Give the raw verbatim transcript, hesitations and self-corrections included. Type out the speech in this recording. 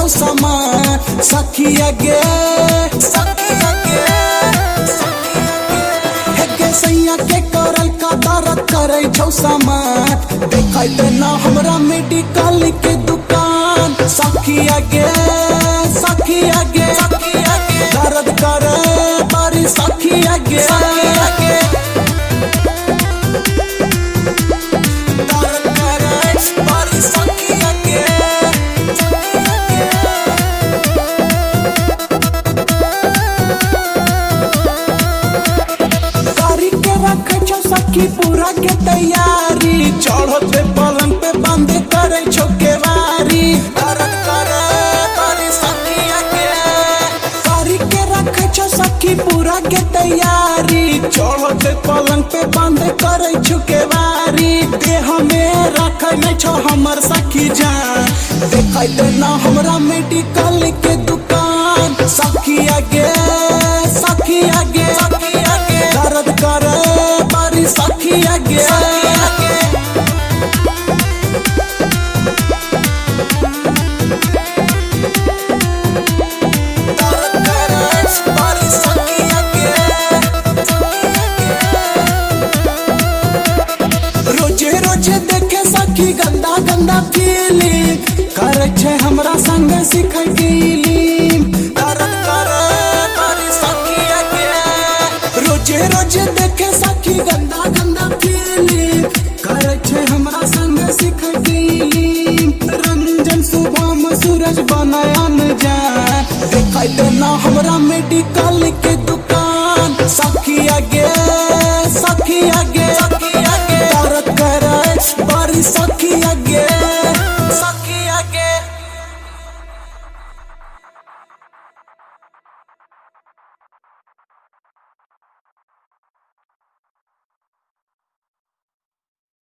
छौ सामान सखिया गे सखिया गे हे गे सैया के करल का दर्द करे छौ सामान देखै दे ना हमरा मेडिकल के दुकान सखिया गे सखिया गे सखिया गे दर्द करे बारी सखिया गे सखिया गे दर्द करे बारी सखिया गे सखी पूरा के तैयारी चढ़ते पलंग पे बंद करे छो केवारी दर्द करे बारी सखिया के कारी के रखे छो सखी पूरा के तैयारी चढ़ते पलंग पे बंद करे छो केवारी देह में रखे में छो हमर सखी जान देखै दे ना हमरा मेडिकल के दुकान सखिया गे सखिया गे सखिया गे दर्द करे बारी सखिया गे दर्द करे बारी सखिया गे रोजे रोजे देखे सखी गंदा गंदा फीलिंग करे छे हमरा संग सिखै गीलिंग दर्द करे बारी सखिया गे रोजे रोजे देखे सखी गंदा गंदा फीलिंग करे छे हमरा संग सिख गीलिंग रंजन शुभम सूरज बनायन जान देखै दे ना हमरा मेडिकल के दुकान सखिया गे